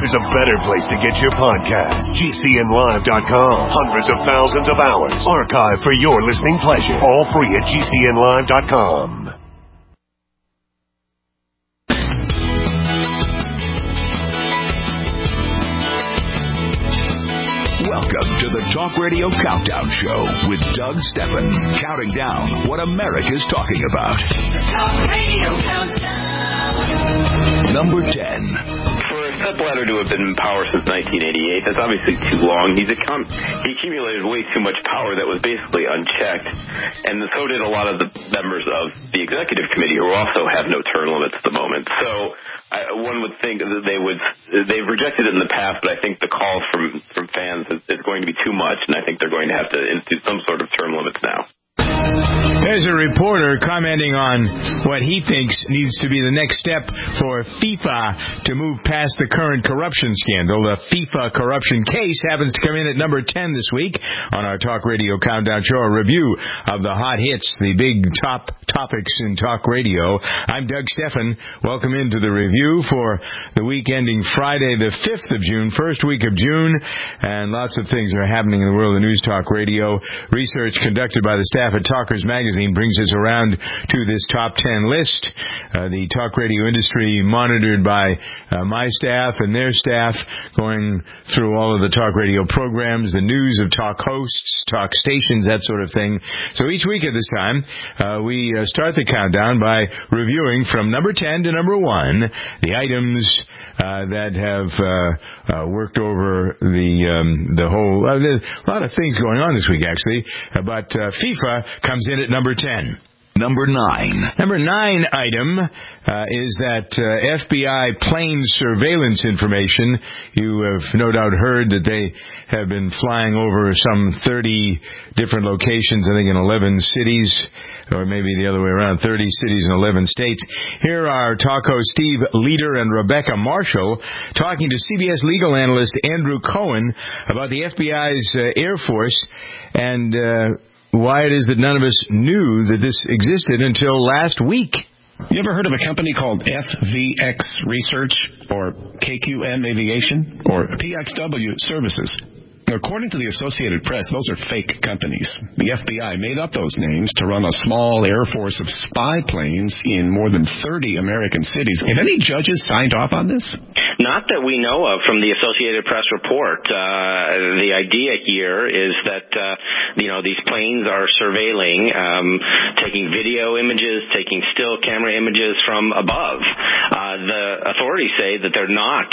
there's a better place to get your podcast. GCNlive.com. Hundreds of thousands of hours archived for your listening pleasure. All free at GCNlive.com. Welcome to the Talk Radio Countdown Show with Doug Stephan, counting down what America's talking about. The Talk Radio Countdown. Number 10. For a Sepp Blatter to have been in power since 1988, that's obviously too long. He accumulated way too much power that was basically unchecked, and so did a lot of the members of the executive committee who also have no term limits at the moment. So one would think that they've rejected it in the past, but I think the call from fans is going to be too much, and I think they're going to have to institute some sort of term limits now. There's a reporter commenting on what he thinks needs to be the next step for FIFA to move past the current corruption scandal. The FIFA corruption case happens to come in at number 10 this week on our Talk Radio Countdown Show, a review of the hot hits, the big top topics in Talk Radio. I'm Doug Stephan. Welcome into the review for the week ending Friday, the 5th of June, first week of June, and lots of things are happening in the world of News Talk Radio. Research conducted by the staff at Talkers Magazine brings us around to this top 10 list. The talk radio industry monitored by my staff and their staff, going through all of the talk radio programs, the news of talk hosts, talk stations, that sort of thing. So each week at this time, we start the countdown by reviewing from number 10 to number 1 the items that have worked over the whole... there's a lot of things going on this week, actually, but FIFA comes in at number 10. Number 9. Number 9 item is that FBI plane surveillance information. You have no doubt heard that they have been flying over some 30 different locations, I think in 11 cities, or maybe the other way around, 30 cities in 11 states. Here are talk hosts Steve Leder and Rebecca Marshall talking to CBS legal analyst Andrew Cohen about the FBI's Air Force and why it is that none of us knew that this existed until last week. You ever heard of a company called FVX Research or KQM Aviation or PXW Services? According to the Associated Press, those are fake companies. The FBI made up those names to run a small air force of spy planes in more than 30 American cities. Have any judges signed off on this? Not that we know of from the Associated Press report. The idea here is that, these planes are surveilling, taking video images, taking still camera images from above. The authorities say that they're not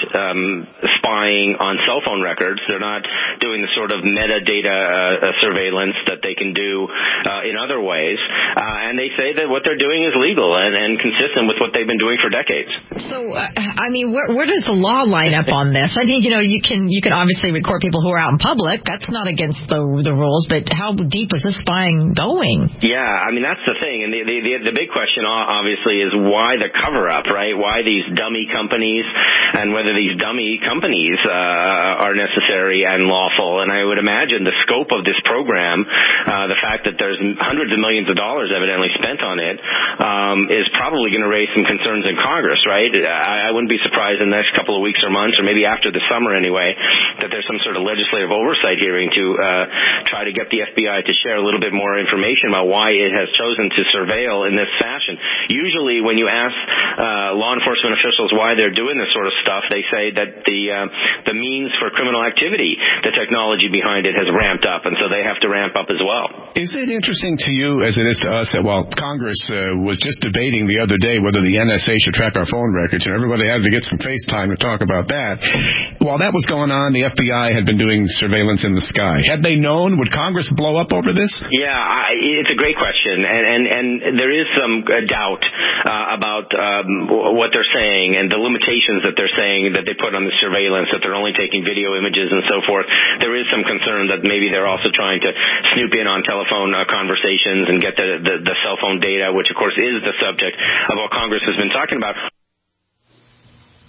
spying on cell phone records. They're not doing the sort of metadata surveillance that they can do in other ways. And they say that what they're doing is legal and consistent with what they've been doing for decades. So, where does the law line up on this? I think, you can obviously record people who are out in public. That's not against the rules, but how deep is this spying going? Yeah, that's the thing. And the big question, obviously, is why the cover-up, right? Why these dummy companies and whether these dummy companies are necessary and lawful. And I would imagine the scope of this program, the fact that there's hundreds of millions of dollars evidently spent on it, is probably going to raise some concerns in Congress, right? I wouldn't be surprised in the next couple of weeks or months, or maybe after the summer anyway, that there's some sort of legislative oversight hearing to try to get the FBI to share a little bit more information about why it has chosen to surveil in this fashion. Usually when you ask law enforcement officials why they're doing this sort of stuff, they say that the means for criminal activity, the technology behind it has ramped up, and so they have to ramp up as well. Is it interesting to you, as it is to us, that while Congress was just debating the other day whether the NSA should track our phone records, and everybody had to get some FaceTime to talk about that, while that was going on, the FBI had been doing surveillance in the sky. Had they known, would Congress blow up over this? Yeah, it's a great question, and there is some doubt about what they're saying and the limitations that they're saying that they put on the surveillance, that they're only taking video images and so forth. There is some concern that maybe they're also trying to snoop in on telephone conversations and get the cell phone data, which of course is the subject of what Congress has been talking about.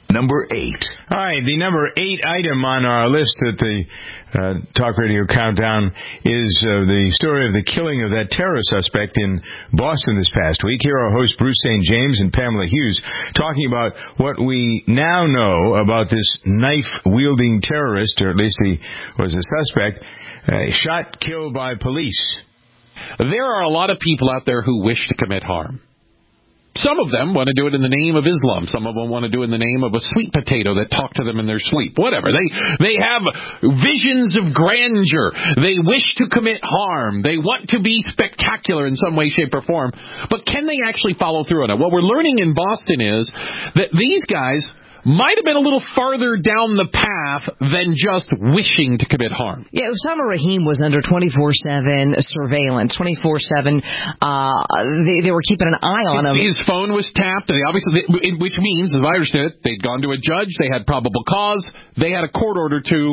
Number 8. All right, the number 8 item on our list at the Talk Radio Countdown is the story of the killing of that terror suspect in Boston this past week. Here are hosts Bruce St. James and Pamela Hughes talking about what we now know about this knife-wielding terrorist, or at least he was a suspect, shot, killed by police. There are a lot of people out there who wish to commit harm. Some of them want to do it in the name of Islam. Some of them want to do it in the name of a sweet potato that talked to them in their sleep. Whatever. They have visions of grandeur. They wish to commit harm. They want to be spectacular in some way, shape, or form. But can they actually follow through on it? What we're learning in Boston is that these guys might have been a little farther down the path than just wishing to commit harm. Yeah, Osama Rahim was under 24/7 surveillance, 24/7. They were keeping an eye on him. His phone was tapped, and which means, as I understand it, they'd gone to a judge, they had probable cause, they had a court order to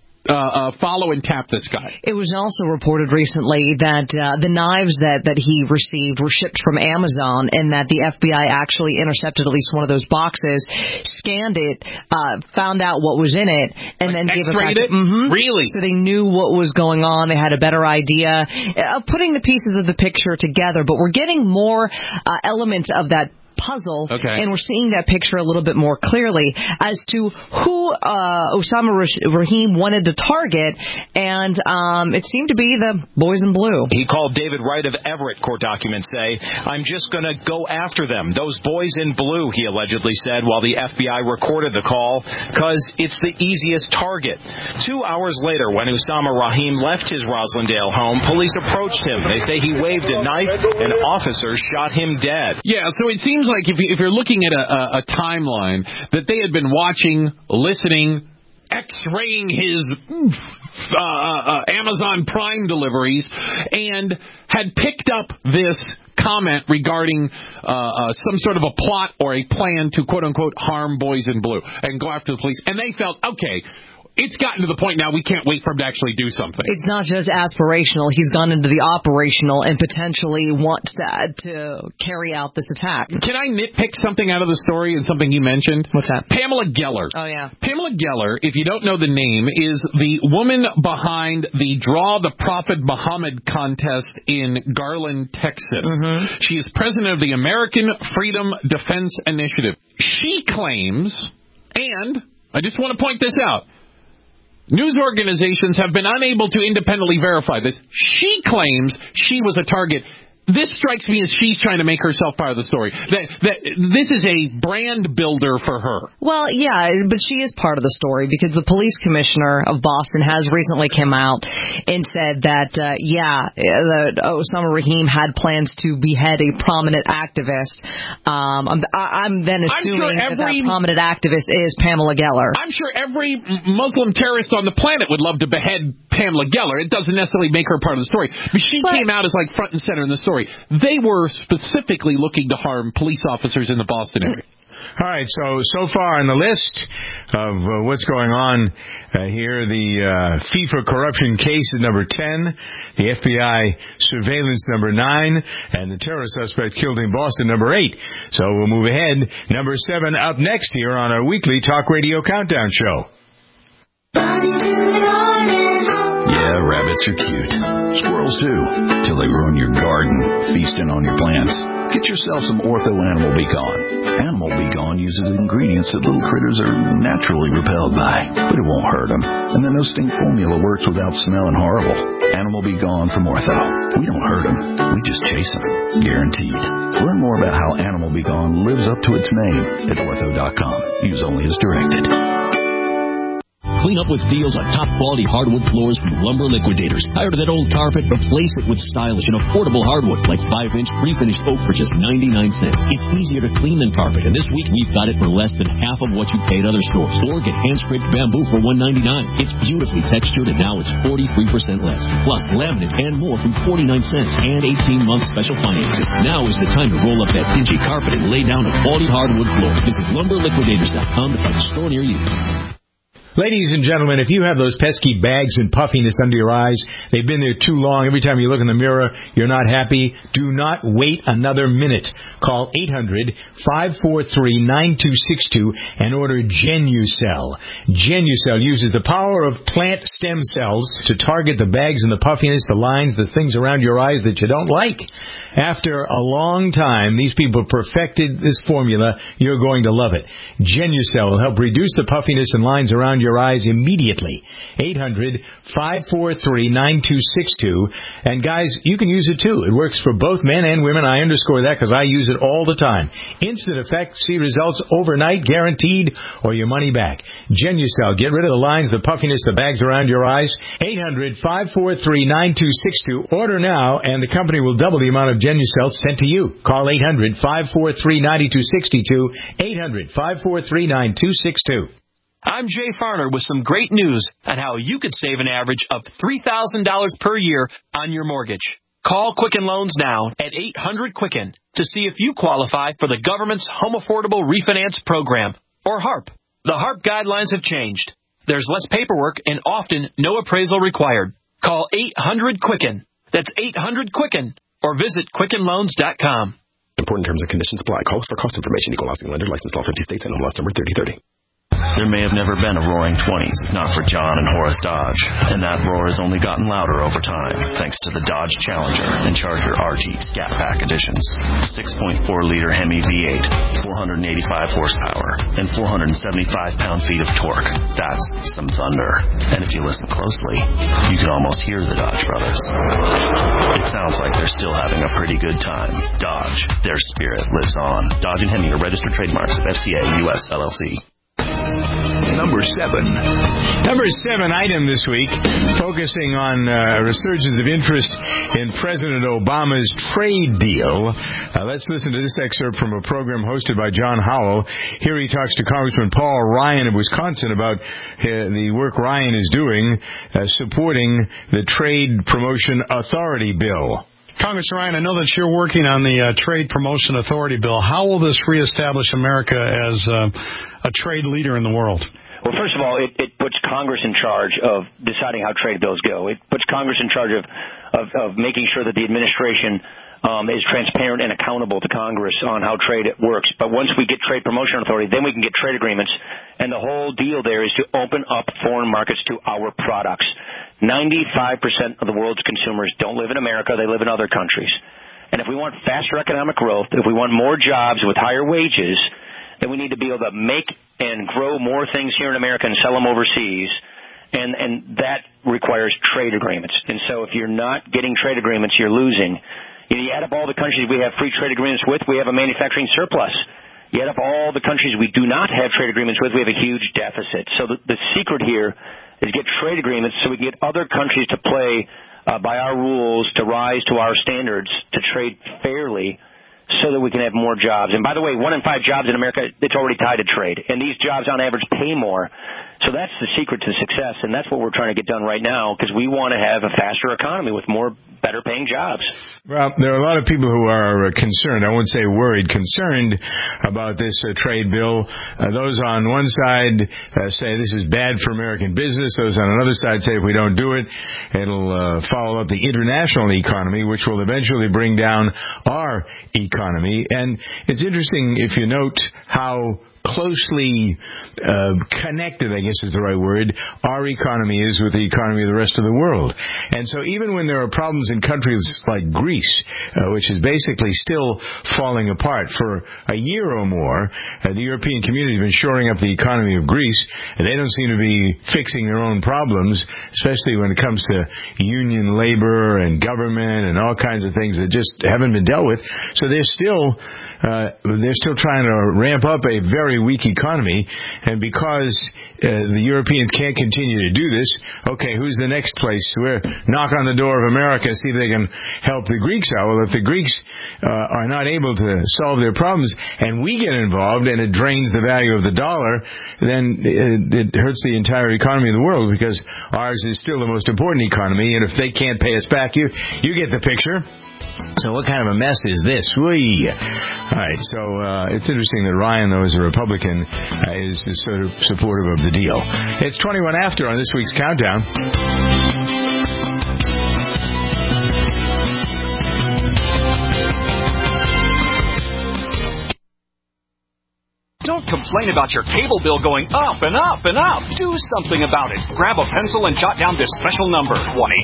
follow and tap this guy. It was also reported recently that the knives that he received were shipped from Amazon, and that the FBI actually intercepted at least one of those boxes, scanned it, found out what was in it, and then gave it back. Really? So they knew what was going on. They had a better idea of putting the pieces of the picture together. But we're getting more elements of that puzzle, and we're seeing that picture a little bit more clearly as to who Osama Rahim wanted to target, and it seemed to be the boys in blue. He called David Wright of Everett, court documents say. "I'm just going to go after them. Those boys in blue," he allegedly said while the FBI recorded the call, "because it's the easiest target." 2 hours later, when Osama Rahim left his Roslindale home, police approached him. They say he waved a knife, and officers shot him dead. Yeah, so it seems like if you're looking at a timeline, that they had been watching, listening, X-raying his Amazon Prime deliveries, and had picked up this comment regarding some sort of a plot or a plan to, quote-unquote, harm boys in blue and go after the police. And they felt, okay, it's gotten to the point now we can't wait for him to actually do something. It's not just aspirational. He's gone into the operational and potentially wants to carry out this attack. Can I nitpick something out of the story and something you mentioned? What's that? Pamela Geller. Oh, yeah. Pamela Geller, if you don't know the name, is the woman behind the Draw the Prophet Muhammad contest in Garland, Texas. She is president of the American Freedom Defense Initiative. She claims, and I just want to point this out, news organizations have been unable to independently verify this. She claims she was a target. This strikes me as she's trying to make herself part of the story. That this is a brand builder for her. Well, yeah, but she is part of the story because the police commissioner of Boston has recently come out and said that, that Osama Rahim had plans to behead a prominent activist. I'm then assuming that prominent activist is Pamela Geller. I'm sure every Muslim terrorist on the planet would love to behead Pamela Geller. It doesn't necessarily make her part of the story. But she came out as like front and center in the story. They were specifically looking to harm police officers in the Boston area. All right, so far on the list of what's going on here, the FIFA corruption case is number 10, the FBI surveillance number 9, and the terror suspect killed in Boston number 8. So we'll move ahead. Number 7 up next here on our weekly Talk Radio Countdown show. Yeah, rabbits are cute. Squirrels too, till they ruin your garden, feasting on your plants. Get yourself some Ortho Animal Be Gone. Animal Be Gone uses ingredients that little critters are naturally repelled by, but it won't hurt them. And the No Stink formula works without smelling horrible. Animal Be Gone from Ortho. We don't hurt them, we just chase them. Guaranteed. Learn more about how Animal Be Gone lives up to its name at Ortho.com. Use only as directed. Clean up with deals on top-quality hardwood floors from Lumber Liquidators. Tired of that old carpet? Replace it with stylish and affordable hardwood like 5-inch pre-finished oak for just 99 cents. It's easier to clean than carpet, and this week we've got it for less than half of what you pay at other stores. Or get hand-scraped bamboo for $1.99. It's beautifully textured, and now it's 43% less. Plus, laminate and more from 49 cents and 18-month special financing. Now is the time to roll up that dingy carpet and lay down a quality hardwood floor. Visit LumberLiquidators.com to find a store near you. Ladies and gentlemen, if you have those pesky bags and puffiness under your eyes, they've been there too long. Every time you look in the mirror, you're not happy. Do not wait another minute. Call 800-543-9262 and order Genucel. Genucel uses the power of plant stem cells to target the bags and the puffiness, the lines, the things around your eyes that you don't like. After a long time, these people perfected this formula. You're going to love it. Genucel will help reduce the puffiness and lines around your eyes immediately. 800-543-9262. And guys, you can use it too. It works for both men and women. I underscore that because I use it all the time. Instant effect. See results overnight, guaranteed, or your money back. Genucel. Get rid of the lines, the puffiness, the bags around your eyes. 800-543-9262. Order now, and the company will double the amount of Genucel sent to you. Call 800-543-9262. 800-543-9262. I'm Jay Farner with some great news on how you could save an average of $3,000 per year on your mortgage. Call Quicken Loans now at 800-QUICKEN to see if you qualify for the government's Home Affordable Refinance Program, or HARP. The HARP guidelines have changed. There's less paperwork and often no appraisal required. Call 800-QUICKEN. That's 800-QUICKEN. Or visit QuickenLoans.com. Important terms and conditions apply. Call us for cost information. Equal housing lender. Licensed all 50 states. And law number 3030. There may have never been a roaring 20s if not for John and Horace Dodge, and that roar has only gotten louder over time thanks to the Dodge Challenger and Charger RT Scat Pack editions. 6.4-liter Hemi V8, 485 horsepower, and 475 pound-feet of torque. That's some thunder. And if you listen closely, you can almost hear the Dodge brothers. It sounds like they're still having a pretty good time. Dodge, their spirit lives on. Dodge and Hemi are registered trademarks of FCA US LLC. Number 7 item this week, focusing on a resurgence of interest in President Obama's trade deal. Let's listen to this excerpt from a program hosted by John Howell. Here he talks to Congressman Paul Ryan of Wisconsin about the work Ryan is doing supporting the Trade Promotion Authority bill. Congressman Ryan, I know that you're working on the Trade Promotion Authority bill. How will this reestablish America as a trade leader in the world? Well, first of all, it puts Congress in charge of deciding how trade bills go. It puts Congress in charge of making sure that the administration is transparent and accountable to Congress on how trade works. But once we get Trade Promotion Authority, then we can get trade agreements. And the whole deal there is to open up foreign markets to our products. 95% of the world's consumers don't live in America. They live in other countries. And if we want faster economic growth, if we want more jobs with higher wages, then we need to be able to make and grow more things here in America and sell them overseas. And that requires trade agreements. And so if you're not getting trade agreements, you're losing. You add up all the countries we have free trade agreements with, we have a manufacturing surplus. You add up all the countries we do not have trade agreements with, we have a huge deficit. So the secret here is get trade agreements so we can get other countries to play by our rules, to rise to our standards, to trade fairly, so that we can have more jobs. And by the way, 1 in 5 jobs in America, it's already tied to trade. And these jobs on average pay more. So that's the secret to success, and that's what we're trying to get done right now, because we want to have a faster economy with more better paying jobs. Well, there are a lot of people who are concerned, I won't say worried, concerned about this trade bill. Those on one side say this is bad for American business. Those on another side say if we don't do it, it'll follow up the international economy, which will eventually bring down our economy. And it's interesting if you note how closely connected, I guess is the right word, our economy is with the economy of the rest of the world. And so even when there are problems in countries like Greece, which is basically still falling apart for a year or more, the European community has been shoring up the economy of Greece, and they don't seem to be fixing their own problems, especially when it comes to union labor and government and all kinds of things that just haven't been dealt with. So they're still trying to ramp up a very weak economy, and because the Europeans can't continue to do this, okay, who's the next place? We're knock on the door of America, see if they can help the Greeks out. Well, if the Greeks are not able to solve their problems, and we get involved and it drains the value of the dollar, then it hurts the entire economy of the world, because ours is still the most important economy, and if they can't pay us back, you get the picture. So what kind of a mess is this? Whee! All right, so it's interesting that Ryan, though, as a Republican, is sort of supportive of the deal. It's 21 after on this week's Countdown. Don't complain about your cable bill going up and up and up. Do something about it. Grab a pencil and jot down this special number,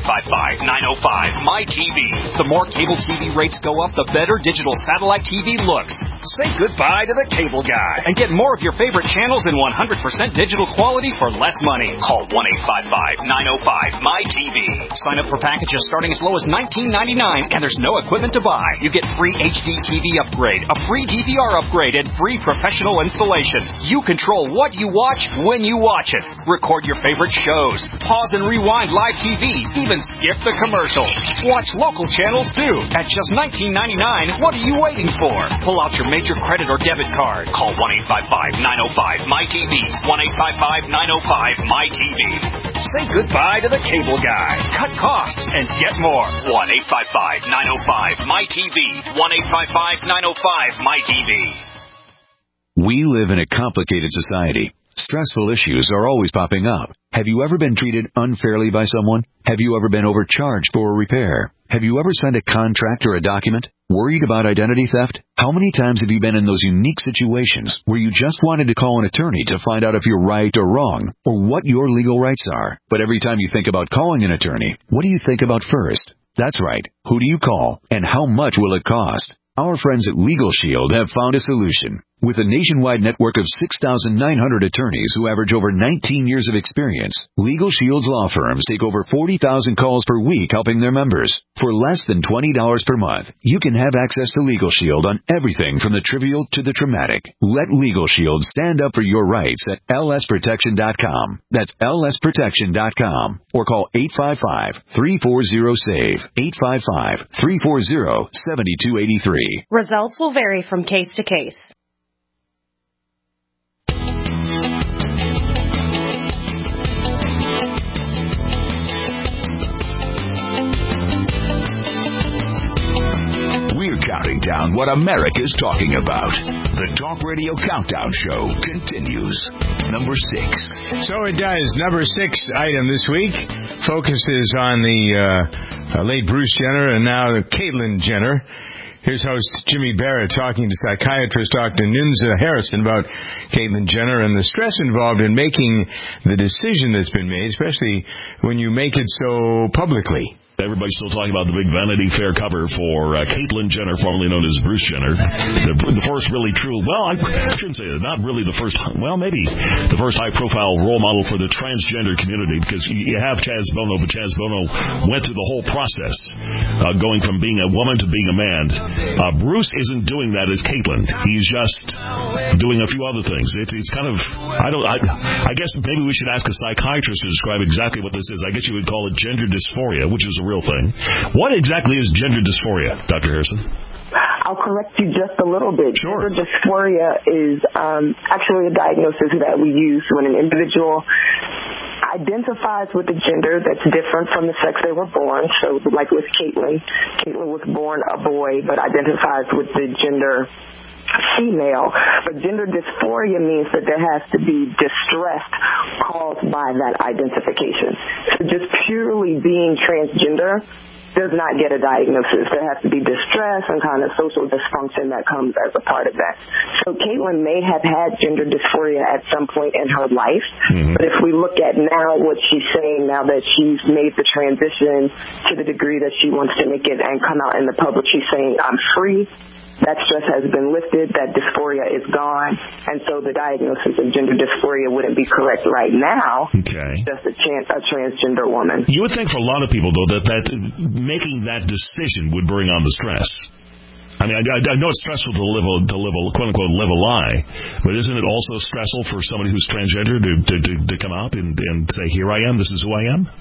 1-855-905-MY-TV. The more cable TV rates go up, the better digital satellite TV looks. Say goodbye to the cable guy and get more of your favorite channels in 100% digital quality for less money. Call 1-855-905-MY-TV. Sign up for packages starting as low as $19.99, and there's no equipment to buy. You get free HD TV upgrade, a free DVR upgrade, and free professional installation. You control what you watch when you watch it. Record your favorite shows. Pause and rewind live TV. Even skip the commercials. Watch local channels too. At just $19.99, what are you waiting for? Pull out your major credit or debit card. Call 1-855-905-MY-TV. 1-855-905-MY-TV. Say goodbye to the cable guy. Cut costs and get more. 1-855-905-MY-TV. 1-855-905-MY-TV. We live in a complicated society. Stressful issues are always popping up. Have you ever been treated unfairly by someone? Have you ever been overcharged for a repair? Have you ever signed a contract or a document? Worried about identity theft? How many times have you been in those unique situations where you just wanted to call an attorney to find out if you're right or wrong, or what your legal rights are? But every time you think about calling an attorney, what do you think about first? That's right. Who do you call, and how much will it cost? Our friends at Legal Shield have found a solution. With a nationwide network of 6,900 attorneys who average over 19 years of experience, Legal Shield's law firms take over 40,000 calls per week helping their members. For less than $20 per month, you can have access to Legal Shield on everything from the trivial to the traumatic. Let Legal Shield stand up for your rights at lsprotection.com. That's lsprotection.com. Or call 855-340-SAVE. 855-340-7283. Results will vary from case to case. We're counting down what America's talking about. The Talk Radio Countdown Show continues. Number 6. So it does. Number 6 item this week focuses on the late Bruce Jenner and now Caitlyn Jenner. Here's host Jimmy Barrett talking to psychiatrist Dr. Nunza Harrison about Caitlyn Jenner and the stress involved in making the decision that's been made, especially when you make it so publicly. Everybody's still talking about the big Vanity Fair cover for Caitlyn Jenner, formerly known as Bruce Jenner. The first really true, well, I shouldn't say that, not really the first, well, maybe the first high-profile role model for the transgender community, because you have Chaz Bono, but Chaz Bono went through the whole process, going from being a woman to being a man. Bruce isn't doing that as Caitlyn. He's just doing a few other things. It's kind of, I guess maybe we should ask a psychiatrist to describe exactly what this is. I guess you would call it gender dysphoria, which is a real thing. What exactly is gender dysphoria, Dr. Harrison? I'll correct you just a little bit. Sure. Gender dysphoria is actually a diagnosis that we use when an individual identifies with a gender that's different from the sex they were born. So like with Caitlyn was born a boy but identifies with the gender female. But gender dysphoria means that there has to be distress caused by that identification. So just purely being transgender does not get a diagnosis. There has to be distress and kind of social dysfunction that comes as a part of that. So Caitlyn may have had gender dysphoria at some point in her life, but if we look at now what she's saying, now that she's made the transition to the degree that she wants to make it and come out in the public, she's saying, I'm free. That stress has been lifted, that dysphoria is gone, and so the diagnosis of gender dysphoria wouldn't be correct right now. Okay. Just a transgender woman. You would think for a lot of people, though, that making that decision would bring on the stress. I mean, I know it's stressful to live a quote-unquote live a lie, but isn't it also stressful for somebody who's transgender to come out and say, here I am, this is who I am?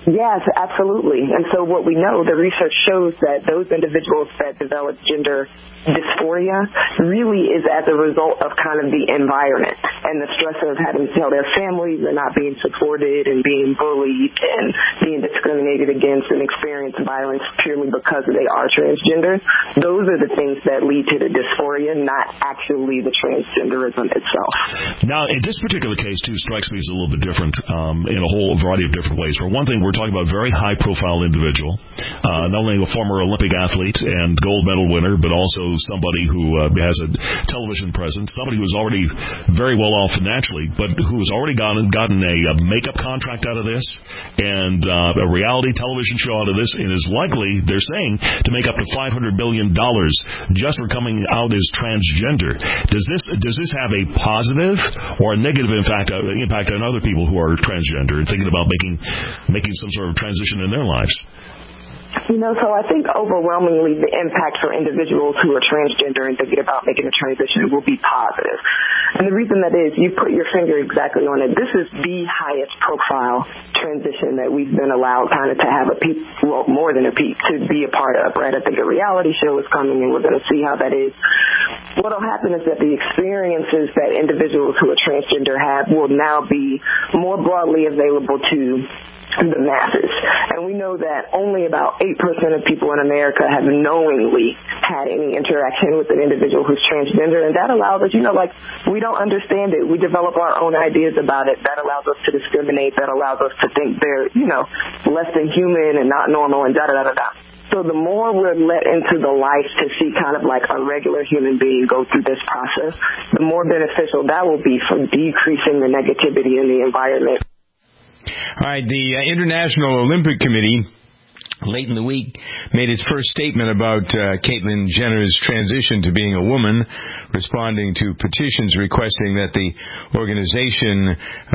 Yes, absolutely. And so what we know, the research shows that those individuals that develop gender dysphoria really is as a result of kind of the environment and the stress of having to tell their families they're not being supported and being bullied and being discriminated against and experience violence purely because they are transgender. Those are the things that lead to the dysphoria, not actually the transgenderism itself. Now, in this particular case, too, strikes me as a little bit different in a whole variety of different ways. For one thing, we're talking about a very high-profile individual, not only a former Olympic athlete and gold medal winner, but also somebody who has a television presence, somebody who's already very well off financially, but who's already gotten a makeup contract out of this and a reality television show out of this, and is likely, they're saying, to make up to $500 million just for coming out as transgender. Does this have a positive or a negative impact on other people who are transgender and thinking about making some sort of transition in their lives? You know, so I think overwhelmingly the impact for individuals who are transgender and thinking about making a transition will be positive. And the reason that is, you put your finger exactly on it. This is the highest profile transition that we've been allowed kind of to have more than a peep, to be a part of, right? I think a reality show is coming and we're going to see how that is. What will happen is that the experiences that individuals who are transgender have will now be more broadly available to the masses. And we know that only about 8% of people in America have knowingly had any interaction with an individual who's transgender, and that allows us, we don't understand it. We develop our own ideas about it. That allows us to discriminate. That allows us to think they're, less than human and not normal and da-da-da-da-da. So the more we're let into the life to see kind of like a regular human being go through this process, the more beneficial that will be for decreasing the negativity in the environment. All right, the International Olympic Committee late in the week made its first statement about Caitlyn Jenner's transition to being a woman, responding to petitions requesting that the organization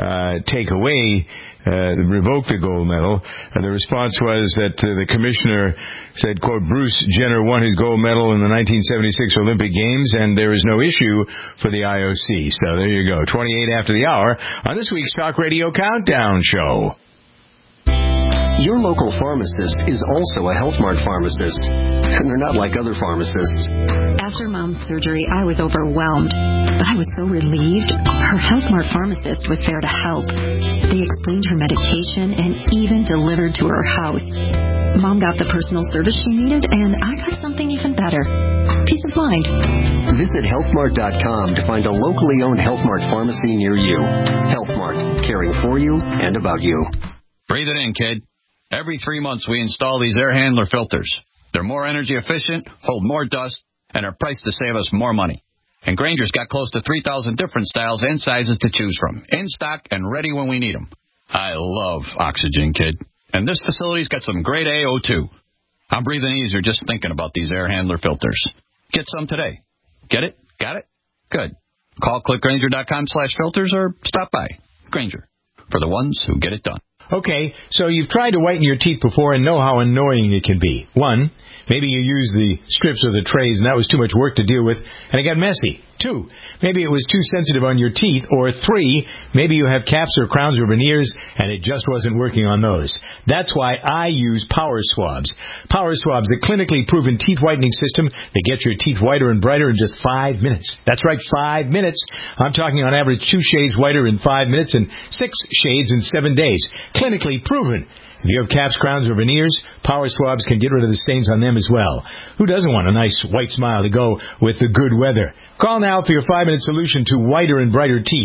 revoke the gold medal. And the response was that the commissioner said, quote, Bruce Jenner won his gold medal in the 1976 Olympic Games, and there is no issue for the IOC. So there you go, 28 after the hour on this week's Talk Radio Countdown Show. Your local pharmacist is also a Health Mart pharmacist, and they're not like other pharmacists. After Mom's surgery, I was overwhelmed, but I was so relieved. Her Health Mart pharmacist was there to help. They explained her medication and even delivered to her house. Mom got the personal service she needed, and I got something even better. Peace of mind. Visit healthmart.com to find a locally owned Health Mart pharmacy near you. Health Mart, caring for you and about you. Breathe it in, kid. Every 3 months we install these air handler filters. They're more energy efficient, hold more dust, and are priced to save us more money. And Grainger's got close to 3,000 different styles and sizes to choose from, in stock and ready when we need them. I love oxygen, kid. And this facility's got some great AO2. I'm breathing easier just thinking about these air handler filters. Get some today. Get it? Got it? Good. Call clickgrainger.com/filters or stop by. Grainger, for the ones who get it done. Okay, so you've tried to whiten your teeth before and know how annoying it can be. 1, maybe you used the strips or the trays and that was too much work to deal with and it got messy. 2, maybe it was too sensitive on your teeth. Or 3, maybe you have caps or crowns or veneers and it just wasn't working on those. That's why I use Power Swabs. Power Swabs, a clinically proven teeth whitening system that gets your teeth whiter and brighter in just 5 minutes. That's right, 5 minutes. I'm talking on average 2 shades whiter in 5 minutes and 6 shades in 7 days. Clinically proven. If you have caps, crowns, or veneers, Power Swabs can get rid of the stains on them as well. Who doesn't want a nice white smile to go with the good weather? Call now for your 5-minute solution to whiter and brighter teeth.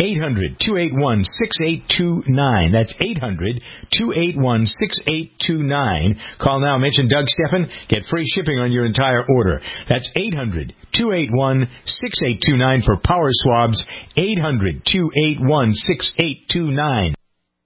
800-281-6829. That's 800-281-6829. Call now. Mention Doug Steffen. Get free shipping on your entire order. That's 800-281-6829 for Power Swabs. 800-281-6829.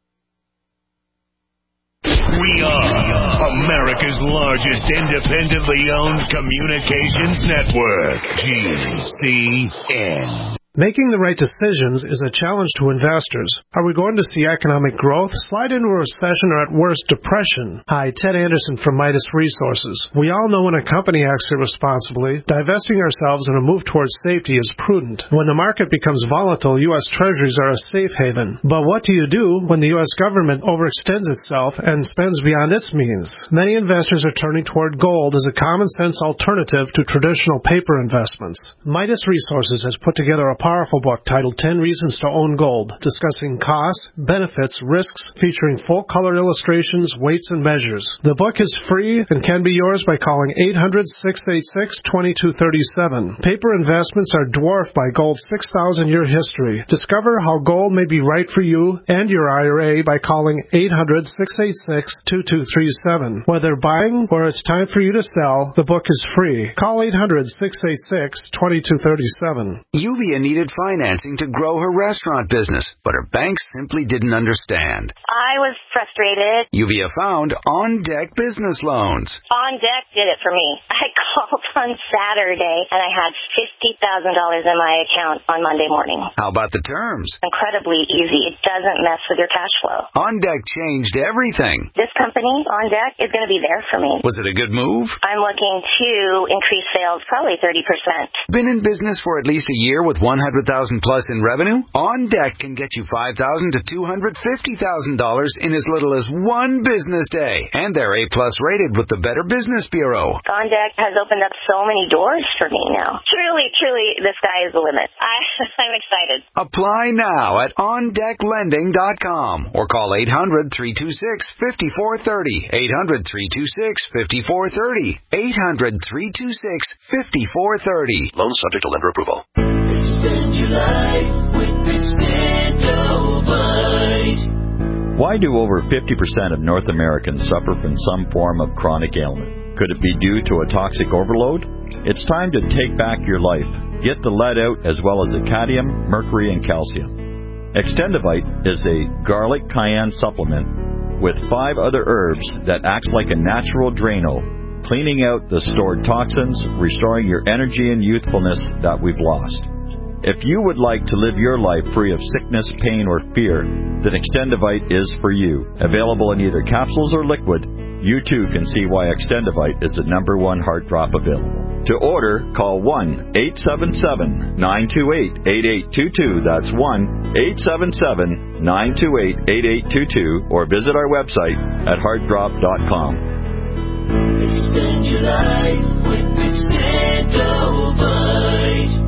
We are America's largest independently owned communications network, GCN. Making the right decisions is a challenge to investors. Are we going to see economic growth, slide into a recession, or at worst, depression? Hi, Ted Anderson from Midas Resources. We all know when a company acts irresponsibly, divesting ourselves in a move towards safety is prudent. When the market becomes volatile, U.S. Treasuries are a safe haven. But what do you do when the U.S. government overextends itself and spends beyond its means? Many investors are turning toward gold as a common-sense alternative to traditional paper investments. Midas Resources has put together a powerful book titled 10 Reasons to Own Gold, discussing costs, benefits, risks, featuring full-color illustrations, weights, and measures. The book is free and can be yours by calling 800-686-2237. Paper investments are dwarfed by gold's 6,000-year history. Discover how gold may be right for you and your IRA by calling 800-686-2237. Whether buying or it's time for you to sell, the book is free. Call 800-686-2237. Yuvia needed financing to grow her restaurant business, but her bank simply didn't understand. I was frustrated. Yuvia found On Deck Business Loans. On Deck did it for me. I called on Saturday, and I had $50,000 in my account on Monday morning. How about the terms? Incredibly easy. It doesn't mess with your cash flow. On Deck changed everything. This company, On Deck, is going to be there for me. Was it a good move? I'm looking to increase sales probably 30%. Been in business for at least a year with $100,000 plus in revenue? On Deck can get you $5,000 to $250,000 in as little as one business day. And they're A-plus rated with the Better Business Bureau. On Deck has opened up so many doors for me now. Truly, the sky is the limit. I'm excited. Apply now at OnDeckLending.com or call 800-326-5430. 800-326-5430. 800-326-5430. Loan subject to lender approval. Extend your life with Extendovite. Why do over 50% of North Americans suffer from some form of chronic ailment? Could it be due to a toxic overload? It's time to take back your life. Get the lead out as well as the cadmium, mercury, and calcium. Extendovite is a garlic cayenne supplement with 5 other herbs that acts like a natural Drano, cleaning out the stored toxins, restoring your energy and youthfulness that we've lost. If you would like to live your life free of sickness, pain, or fear, then Extendovite is for you. Available in either capsules or liquid, you too can see why Extendovite is the #1 heart drop available. To order, call 1-877-928-8822. That's 1-877-928-8822. Or visit our website at heartdrop.com. Extend your life with Extendovite.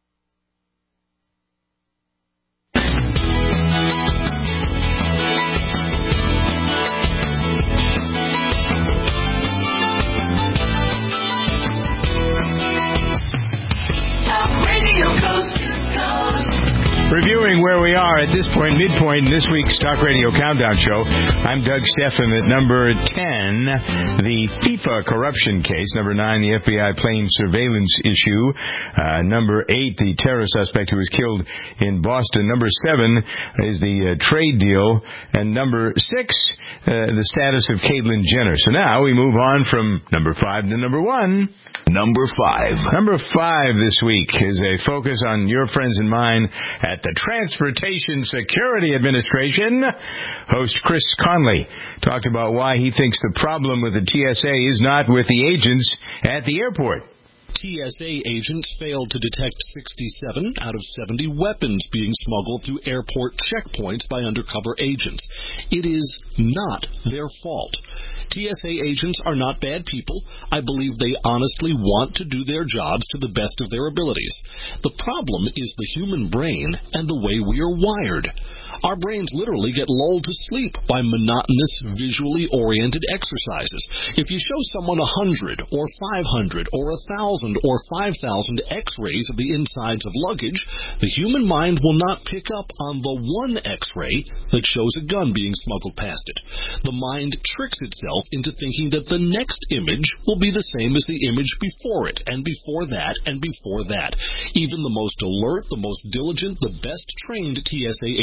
Reviewing where we are at this point, midpoint in this week's Talk Radio Countdown Show, I'm Doug Stephan at number 10, the FIFA corruption case. Number 9, the FBI plane surveillance issue. Number 8, the terror suspect who was killed in Boston. Number 7 is the trade deal. And number 6, the status of Caitlyn Jenner. So now we move on from number 5 to number 1. Number 5. Number 5 this week is a focus on your friends and mine at the Transportation Security Administration. Host Chris Conley talked about why he thinks the problem with the TSA is not with the agents at the airport. TSA agents failed to detect 67 out of 70 weapons being smuggled through airport checkpoints by undercover agents. It is not their fault. TSA agents are not bad people. I believe they honestly want to do their jobs to the best of their abilities. The problem is the human brain and the way we are wired. Our brains literally get lulled to sleep by monotonous, visually oriented exercises. If you show someone 100 or 500 or 1,000 or 5,000 x-rays of the insides of luggage, the human mind will not pick up on the one x-ray that shows a gun being smuggled past it. The mind tricks itself into thinking that the next image will be the same as the image before it, and before that, and before that. Even the most alert, the most diligent, the best trained TSA agent will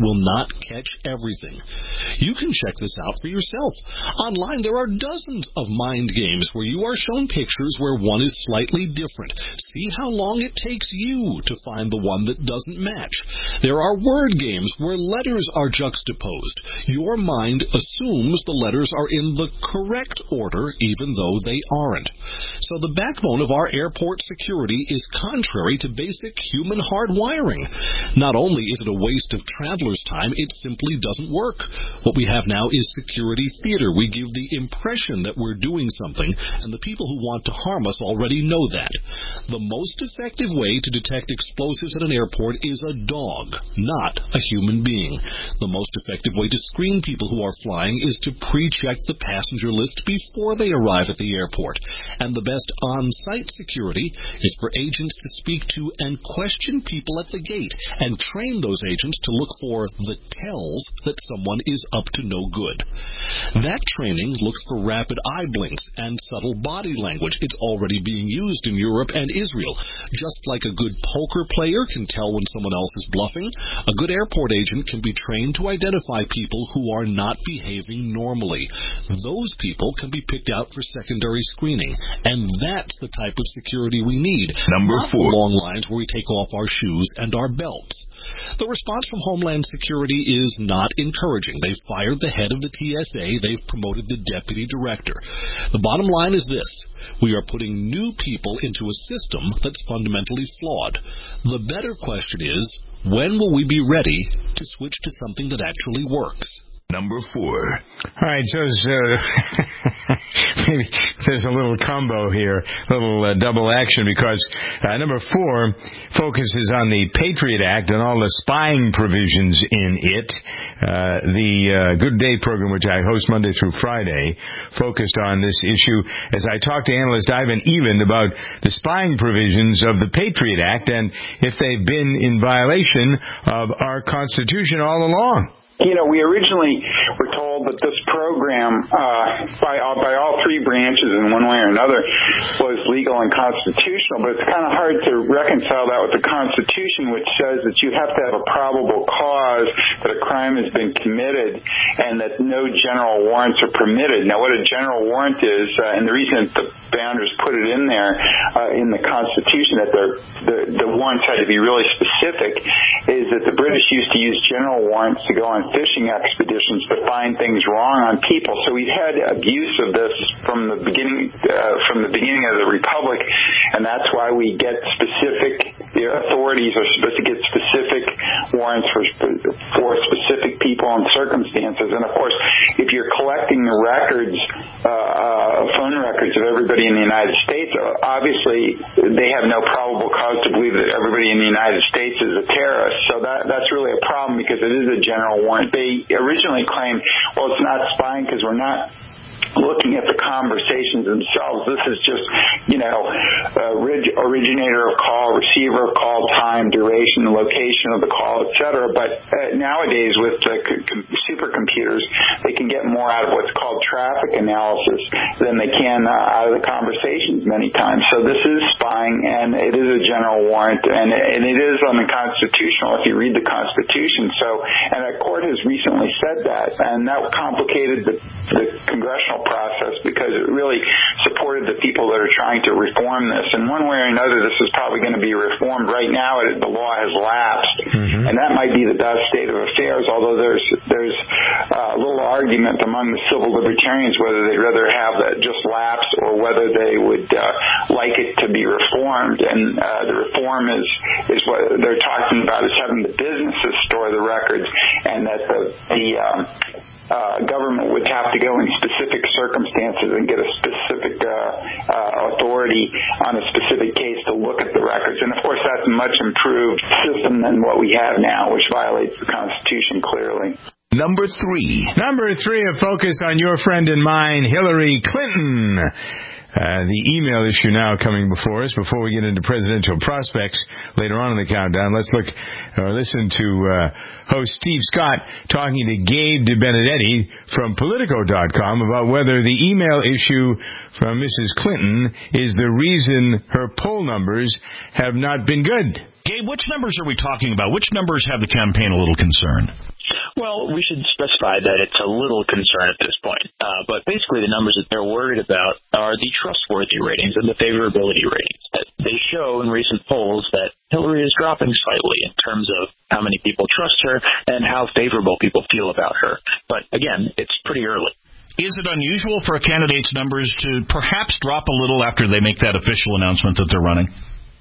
will not catch everything. You can check this out for yourself. Online, there are dozens of mind games where you are shown pictures where one is slightly different. See how long it takes you to find the one that doesn't match. There are word games where letters are juxtaposed. Your mind assumes the letters are in the correct order, even though they aren't. So the backbone of our airport security is contrary to basic human hardwiring. Not only is it a waste of travelers' time, it simply doesn't work. What we have now is security theater. We give the impression that we're doing something, and the people who want to harm us already know that. The most effective way to detect explosives at an airport is a dog, not a human being. The most effective way to screen people who are flying is to pre-check the passenger list before they arrive at the airport. And the best on-site security is for agents to speak to and question people at the gate and train those agents to look for the tells that someone is up to no good. That training looks for rapid eye blinks and subtle body language. It's already being used in Europe and Israel. Just like a good poker player can tell when someone else is bluffing, a good airport agent can be trained to identify people who are not behaving normally. Those people can be picked out for secondary screening, and that's the type of security we need. Number 4. Long lines where we take off our shoes and our belts. The response from Homeland Security is not encouraging. They've fired the head of the TSA. They've promoted the deputy director. The bottom line is this. We are putting new people into a system that's fundamentally flawed. The better question is, when will we be ready to switch to something that actually works? Number 4. All right, so maybe there's a little combo here, a little double action, because number 4 focuses on the Patriot Act and all the spying provisions in it. The Good Day program, which I host Monday through Friday, focused on this issue as I talked to analyst Ivan Even about the spying provisions of the Patriot Act and if they've been in violation of our Constitution all along. You know, we originally were told that this program, by all three branches in one way or another, was legal and constitutional, but it's kind of hard to reconcile that with the Constitution, which says that you have to have a probable cause that a crime has been committed and that no general warrants are permitted. Now, what a general warrant is, and the reason that the founders put it in there in the Constitution, that the warrants had to be really specific, is that the British used to use general warrants to go on fishing expeditions to find things wrong on people. So we've had abuse of this from the beginning of the Republic, and that's why we get specific. The authorities are supposed to get specific warrants for specific people and circumstances. And of course, if you're collecting the records, phone records of everybody in the United States, obviously they have no probable cause to believe that everybody in the United States is a terrorist. So that's really a problem because it is a general warrant. They originally claimed, well, it's not spying because we're not looking at the conversations themselves. This is just, originator of call, receiver of call, time, duration, location of the call, etc. But nowadays with the supercomputers, they can get more out of what's called traffic analysis than they can out of the conversations many times. So this is spying, and it is a general warrant, and it is unconstitutional if you read the Constitution. So, and a court has recently said that, and that complicated the congressional process because it really supported the people that are trying to reform this. And one way or another, this is probably going to be reformed. Right now, the law has lapsed, and that might be the best state of affairs, although there's a little argument among the civil libertarians whether they'd rather have that just lapse or whether they would like it to be reformed. And the reform is what they're talking about, is having the businesses store the records, and that the government would have to go in specific circumstances and get a specific authority on a specific case to look at the records. And, of course, that's a much improved system than what we have now, which violates the Constitution clearly. Number 3. Number 3, a focus on your friend and mine, Hillary Clinton. The email issue now coming before us. Before we get into presidential prospects later on in the countdown, let's look or listen to host Steve Scott talking to Gabe DeBenedetti from Politico.com about whether the email issue from Mrs. Clinton is the reason her poll numbers have not been good. Gabe, which numbers are we talking about? Which numbers have the campaign a little concerned? Well, we should specify that it's a little concern at this point. But basically the numbers that they're worried about are the trustworthy ratings and the favorability ratings. They show in recent polls that Hillary is dropping slightly in terms of how many people trust her and how favorable people feel about her. But again, it's pretty early. Is it unusual for a candidate's numbers to perhaps drop a little after they make that official announcement that they're running?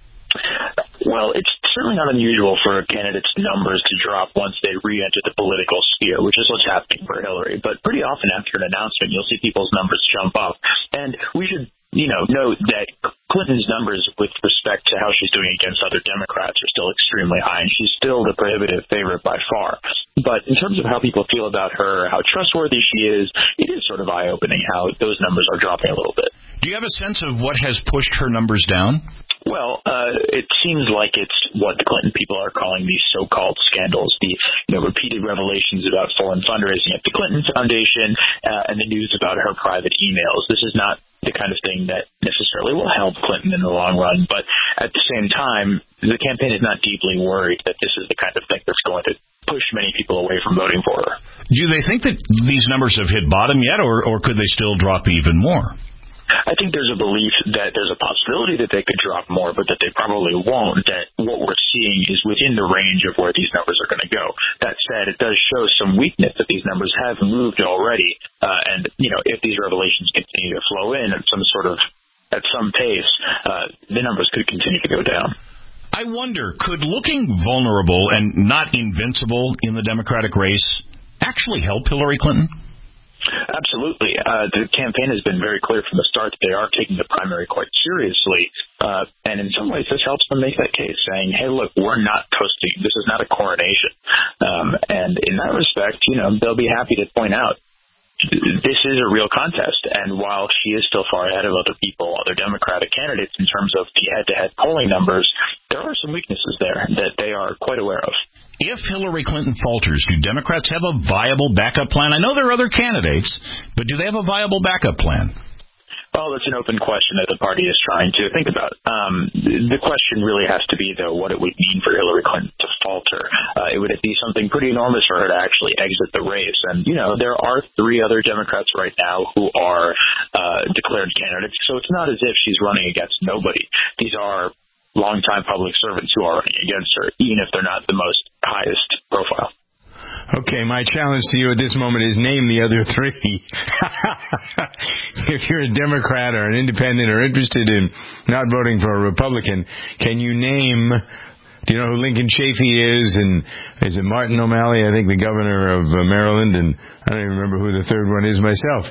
Well, it's certainly not unusual for a candidate's numbers to drop once they re-enter the political sphere, which is what's happening for Hillary. But pretty often after an announcement, you'll see people's numbers jump up. And we should, note that Clinton's numbers with respect to how she's doing against other Democrats are still extremely high, and she's still the prohibitive favorite by far. But in terms of how people feel about her, how trustworthy she is, it is sort of eye-opening how those numbers are dropping a little bit. Do you have a sense of what has pushed her numbers down? Well, it seems like it's what the Clinton people are calling these so-called scandals, the repeated revelations about foreign fundraising at the Clinton Foundation and the news about her private emails. This is not the kind of thing that necessarily will help Clinton in the long run, but at the same time, the campaign is not deeply worried that this is the kind of thing that's going to push many people away from voting for her. Do they think that these numbers have hit bottom yet, or could they still drop even more? I think there's a belief that there's a possibility that they could drop more, but that they probably won't, that what we're seeing is within the range of where these numbers are going to go. That said, it does show some weakness that these numbers have moved already, and, if these revelations continue to flow in at some pace, the numbers could continue to go down. I wonder, could looking vulnerable and not invincible in the Democratic race actually help Hillary Clinton? Absolutely. The campaign has been very clear from the start that they are taking the primary quite seriously. And in some ways, this helps them make that case, saying, hey, look, we're not toasting. This is not a coronation. And in that respect, they'll be happy to point out this is a real contest. And while she is still far ahead of other people, other Democratic candidates in terms of the head-to-head polling numbers, there are some weaknesses there that they are quite aware of. If Hillary Clinton falters, do Democrats have a viable backup plan? I know there are other candidates, but do they have a viable backup plan? Well, that's an open question that the party is trying to think about. The question really has to be, though, what it would mean for Hillary Clinton to falter. It would be something pretty enormous for her to actually exit the race. And, there are 3 other Democrats right now who are declared candidates, so it's not as if she's running against nobody. These are longtime public servants who are running against her, even if they're not the most highest profile. Okay, my challenge to you at this moment is name the other 3. If you're a Democrat or an independent or interested in not voting for a Republican, can you name... Do you know who Lincoln Chafee is? And is it Martin O'Malley? I think the governor of Maryland. And I don't even remember who the third one is myself.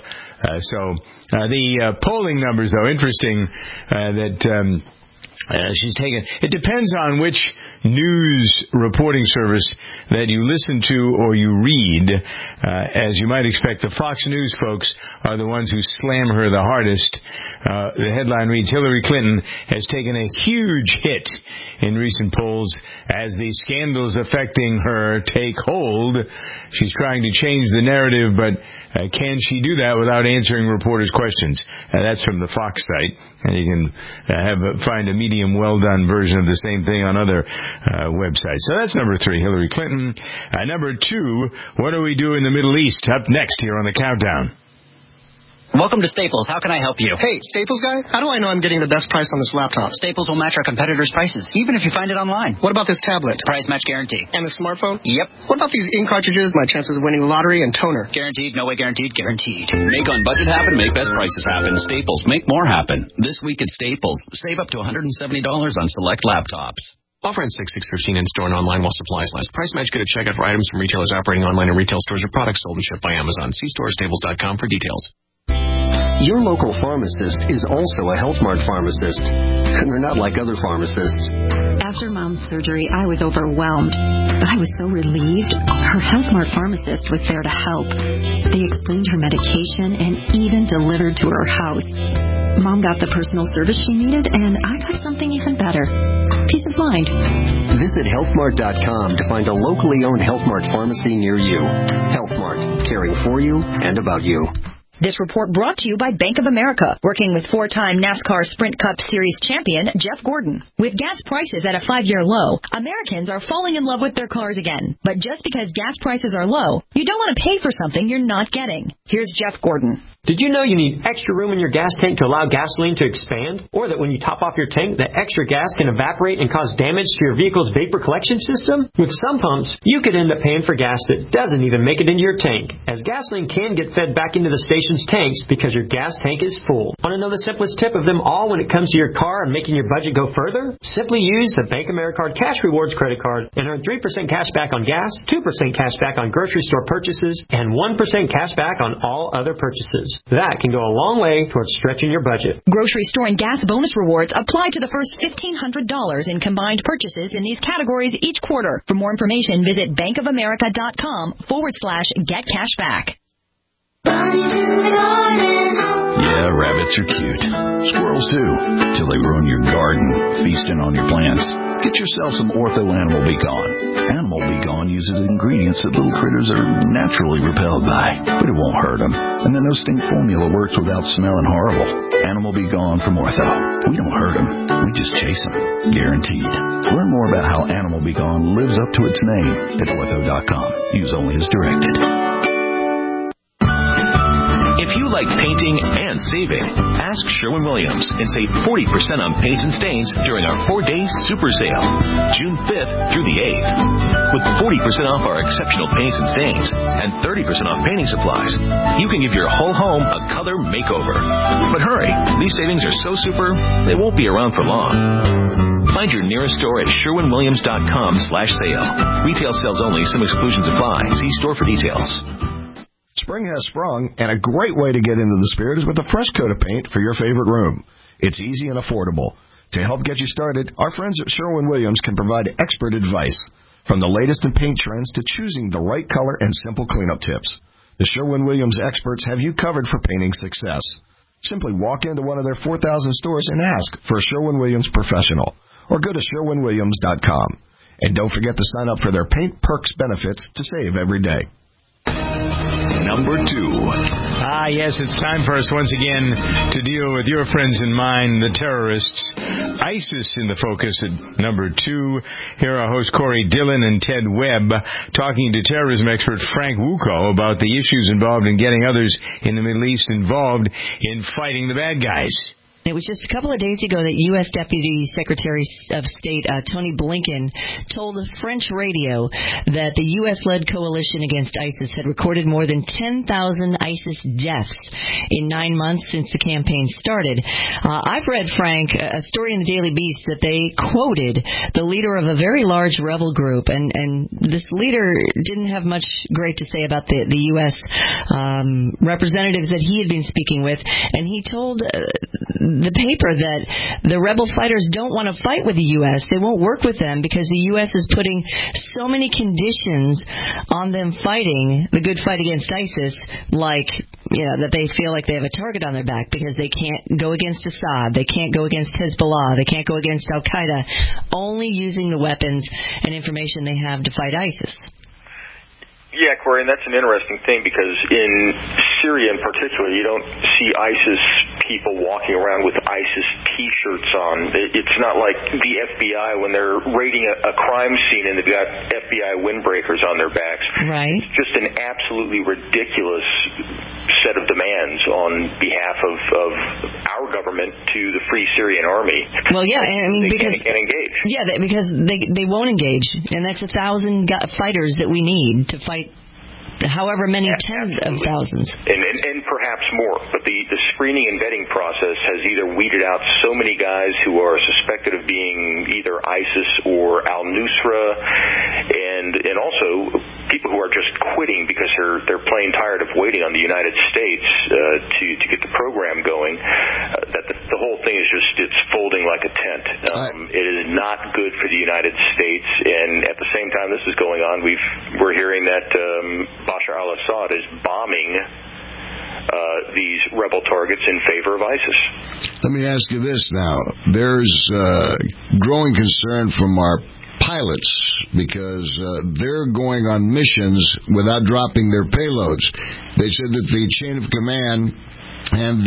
The polling numbers, though, interesting that... she's taken. It depends on which news reporting service that you listen to or you read. As you might expect, the Fox News folks are the ones who slam her the hardest. The headline reads, Hillary Clinton has taken a huge hit in recent polls as the scandals affecting her take hold. She's trying to change the narrative, but can she do that without answering reporters' questions? That's from the Fox site. And you can find a medium well-done version of the same thing on other websites. So that's number 3, Hillary Clinton. Number 2, what do we do in the Middle East? Up next here on the Countdown. Welcome to Staples. How can I help you? Hey, Staples guy, how do I know I'm getting the best price on this laptop? Staples will match our competitors' prices, even if you find it online. What about this tablet? Price match guarantee. And the smartphone? Yep. What about these ink cartridges, my chances of winning the lottery, and toner? Guaranteed, no way guaranteed, guaranteed. Make on budget happen, make best prices happen. Staples, make more happen. This week at Staples, save up to $170 on select laptops. Offer ends 6/6/13 in store and online while supplies last. Price match good at checkout for items from retailers operating online and retail stores or products sold and shipped by Amazon. See storestaples.com for details. Your local pharmacist is also a Health Mart pharmacist. They're not like other pharmacists. After Mom's surgery, I was overwhelmed, but I was so relieved. Her Health Mart pharmacist was there to help. They explained her medication and even delivered to her house. Mom got the personal service she needed, and I got something even better. Peace of mind. Visit healthmart.com to find a locally owned Health Mart pharmacy near you. Health Mart, caring for you and about you. This report brought to you by Bank of America, working with 4-time NASCAR Sprint Cup Series champion Jeff Gordon. With gas prices at a 5-year low, Americans are falling in love with their cars again. But just because gas prices are low, you don't want to pay for something you're not getting. Here's Jeff Gordon. Did you know you need extra room in your gas tank to allow gasoline to expand? Or that when you top off your tank, the extra gas can evaporate and cause damage to your vehicle's vapor collection system? With some pumps, you could end up paying for gas that doesn't even make it into your tank, as gasoline can get fed back into the station's tanks because your gas tank is full. Want to know the simplest tip of them all when it comes to your car and making your budget go further? Simply use the Bank Americard Cash Rewards credit card and earn 3% cash back on gas, 2% cash back on grocery store purchases, and 1% cash back on all other purchases. That can go a long way towards stretching your budget. Grocery store and gas bonus rewards apply to the first $1,500 in combined purchases in these categories each quarter. For more information, visit bankofamerica.com/getcashback. Yeah, rabbits are cute. Squirrels too, till they ruin your garden, feasting on your plants. Get yourself some Ortho Animal Be Gone. Animal Be Gone uses ingredients that little critters are naturally repelled by, but it won't hurt them. And the no-stink formula works without smelling horrible. Animal Be Gone from Ortho. We don't hurt them, we just chase them. Guaranteed. Learn more about how Animal Be Gone lives up to its name at Ortho.com. Use only as directed. If you like painting and saving, ask Sherwin-Williams and save 40% on paints and stains during our 4-day super sale, June 5th through the 8th. With 40% off our exceptional paints and stains and 30% off painting supplies, you can give your whole home a color makeover. But hurry, these savings are so super, they won't be around for long. Find your nearest store at sherwinwilliams.com/sale. Retail sales only. Some exclusions apply. See store for details. Spring has sprung, and a great way to get into the spirit is with a fresh coat of paint for your favorite room. It's easy and affordable. To help get you started, our friends at Sherwin-Williams can provide expert advice, from the latest in paint trends to choosing the right color and simple cleanup tips. The Sherwin-Williams experts have you covered for painting success. Simply walk into one of their 4,000 stores and ask for a Sherwin-Williams professional, or go to sherwinwilliams.com. And don't forget to sign up for their Paint Perks benefits to save every day. Number 2. Yes, it's time for us once again to deal with your friends and mine, the terrorists. ISIS in the focus at number 2. Here are hosts Corey Dillon and Ted Webb talking to terrorism expert Frank Wuko about the issues involved in getting others in the Middle East involved in fighting the bad guys. It was just a couple of days ago that U.S. Deputy Secretary of State Tony Blinken told French radio that the U.S.-led coalition against ISIS had recorded more than 10,000 ISIS deaths in 9 months since the campaign started. I've read, Frank, a story in the Daily Beast that they quoted the leader of a very large rebel group, and this leader didn't have much great to say about the U.S. Representatives that he had been speaking with, and he told the paper that the rebel fighters don't want to fight with the U.S. They won't work with them because the U.S. is putting so many conditions on them fighting the good fight against ISIS, like, that they feel like they have a target on their back because they can't go against Assad, they can't go against Hezbollah, they can't go against Al-Qaeda, only using the weapons and information they have to fight ISIS. Yeah, Corey, and that's an interesting thing because in Syria in particular, you don't see ISIS people walking around with ISIS T-shirts on. It's not like the FBI when they're raiding a crime scene and they've got FBI windbreakers on their backs. Right. It's just an absolutely ridiculous set of demands on behalf of our government to the Free Syrian Army. Well, yeah, I mean, because they can't engage. Yeah, because they won't engage, and that's 1,000 fighters that we need to fight however many tens of thousands. And perhaps more. But the screening and vetting process has either weeded out so many guys who are suspected of being either ISIS or al-Nusra, and also people who are just quitting because they're plain tired of waiting on the United States to get the program going. That the whole thing is it's folding like a tent. It is not good for the United States, and at the same time this is going on, we're hearing that Bashar al-Assad is bombing these rebel targets in favor of ISIS. Let me ask you this now. There's growing concern from our pilots because they're going on missions without dropping their payloads. They said that the chain of command and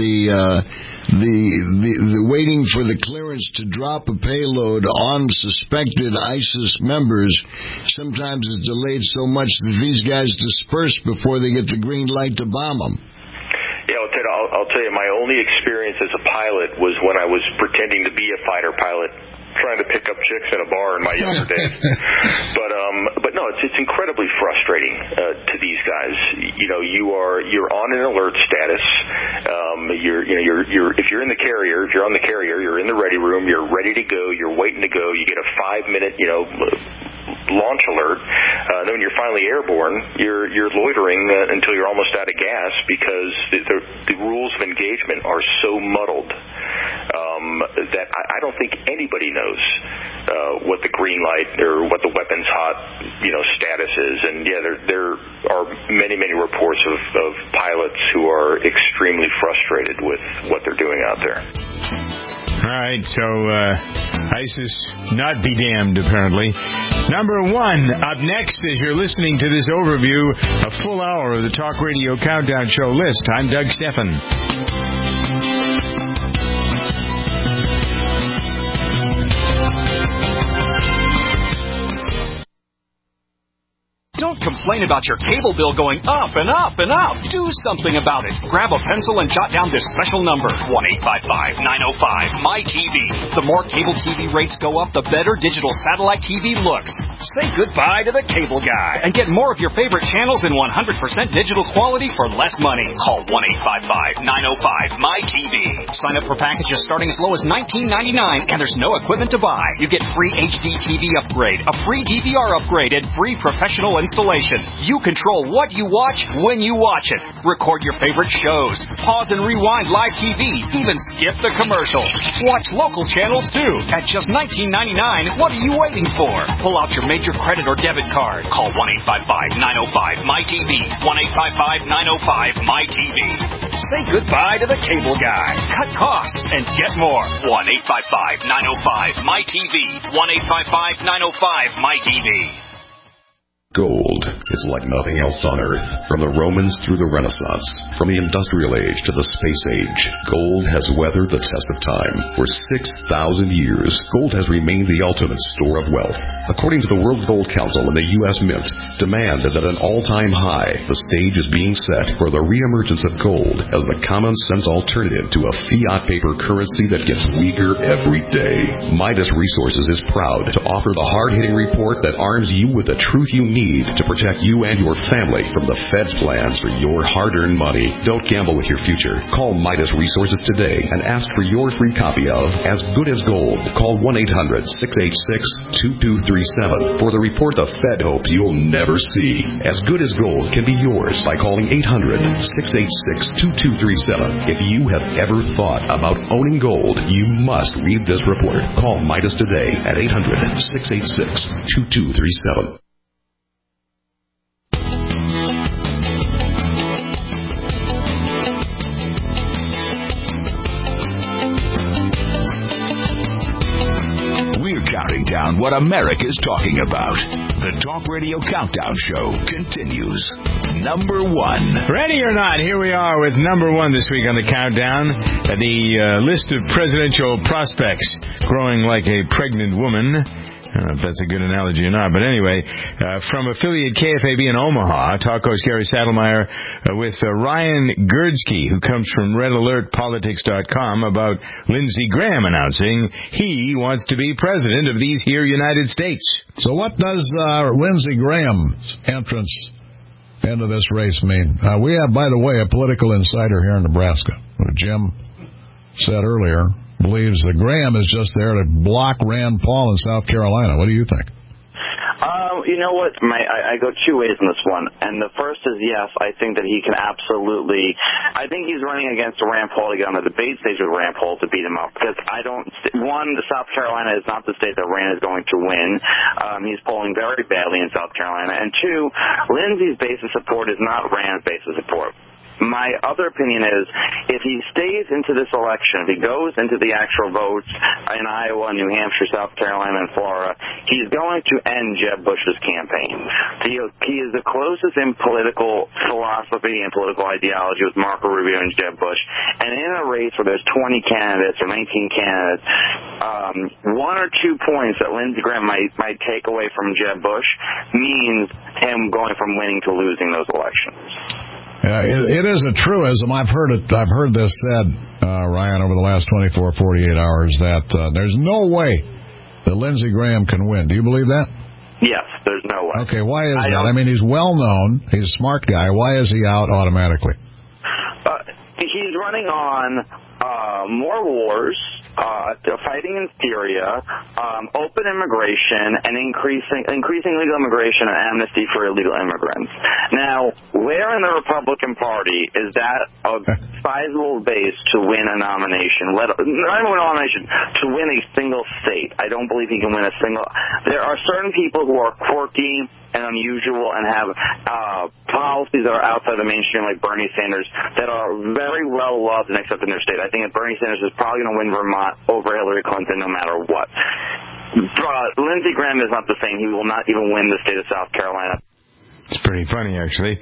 the waiting for the clearance to drop a payload on suspected ISIS members sometimes is delayed so much that these guys disperse before they get the green light to bomb them. Yeah, I'll tell you, my only experience as a pilot was when I was pretending to be a fighter pilot, trying to pick up chicks in a bar in my younger days. But no, it's incredibly frustrating to these guys. You know, you're on an alert status. If you're in the carrier, if you're on the carrier, you're in the ready room. You're ready to go. You're waiting to go. You get a 5-minute, launch alert. Then when you're finally airborne, you're loitering until you're almost out of gas because the rules of engagement are so muddled that I don't think anybody knows what the green light or what the weapons hot status is. And yeah, there are many reports of pilots who are extremely frustrated with what they're doing out there. All right, so ISIS not be damned, apparently. Number one, up next, as you're listening to this overview, a full hour of the Talk Radio Countdown Show list. I'm Doug Steffen. Don't complain about your cable bill going up and up and up. Do something about it. Grab a pencil and jot down this special number, 1-855-905-MY-TV. The more cable TV rates go up, the better digital satellite TV looks. Say goodbye to the cable guy and get more of your favorite channels in 100% digital quality for less money. Call 1-855-905-MY-TV. Sign up for packages starting as low as $19.99, and there's no equipment to buy. You get free HD TV upgrade, a free DVR upgrade, and free professional installation. You control what you watch when you watch it. Record your favorite shows. Pause and rewind live TV. Even skip the commercials. Watch local channels too. At just $19.99, what are you waiting for? Pull out your major credit or debit card. Call 1-855-905-MY-TV. 1-855-905-MY-TV. Say goodbye to the cable guy. Cut costs and get more. 1-855-905-MY-TV. 1-855-905-MY-TV. Gold is like nothing else on Earth. From the Romans through the Renaissance, from the Industrial Age to the Space Age, gold has weathered the test of time. For 6,000 years, gold has remained the ultimate store of wealth. According to the World Gold Council and the U.S. Mint, demand is at an all-time high. The stage is being set for the reemergence of gold as the common-sense alternative to a fiat paper currency that gets weaker every day. Midas Resources is proud to offer the hard-hitting report that arms you with the truth you need to protect you and your family from the Fed's plans for your hard-earned money. Don't gamble with your future. Call Midas Resources today and ask for your free copy of As Good as Gold. Call 1-800-686-2237 for the report the Fed hopes you'll never see. As Good as Gold can be yours by calling 800-686-2237. If you have ever thought about owning gold, you must read this report. Call Midas today at 800-686-2237. Counting down what America's talking about. The Talk Radio Countdown Show continues. Number one. Ready or not, here we are with number one this week on the countdown. The list of presidential prospects growing like a pregnant woman. I don't know if that's a good analogy or not, but anyway, from affiliate KFAB in Omaha, talk host Gary Saddlemeyer with Ryan Gerdsky, who comes from RedAlertPolitics.com, about Lindsey Graham announcing he wants to be president of these here United States. So what does Lindsey Graham's entrance into this race mean? We have, by the way, a political insider here in Nebraska, who Jim said earlier believes that Graham is just there to block Rand Paul in South Carolina. What do you think? You know what? I go two ways in this one. And the first is, yes, I think that he can absolutely... I think he's running against Rand Paul to get on the debate stage with Rand Paul to beat him up. Because South Carolina is not the state that Rand is going to win. He's polling very badly in South Carolina. And two, Lindsey's base of support is not Rand's base of support. my other opinion is, if he stays into this election, if he goes into the actual votes in Iowa, New Hampshire, South Carolina, and Florida, he's going to end Jeb Bush's campaign. He is the closest in political philosophy and political ideology with Marco Rubio and Jeb Bush. And in a race where there's 20 candidates or 19 candidates, 1 or 2 points that Lindsey Graham might take away from Jeb Bush means him going from winning to losing those elections. It is a truism. I've heard this said, Ryan, over the last 24, 48 hours, that there's no way that Lindsey Graham can win. Do you believe that? Yes, there's no way. Okay, why is that? I mean, he's well known. He's a smart guy. Why is he out automatically? He's running on more wars, fighting in Syria, open immigration, and increasing legal immigration and amnesty for illegal immigrants. Now, where in the Republican Party is that a sizable base to win a nomination? Not even a nomination, to win a single state. I don't believe he can win a single. There are certain people who are quirky and unusual and have policies that are outside the mainstream, like Bernie Sanders, that are very well loved and accepted in their state. I think that Bernie Sanders is probably going to win Vermont over Hillary Clinton no matter what. But Lindsey Graham is not the same. He will not even win the state of South Carolina. It's pretty funny, actually.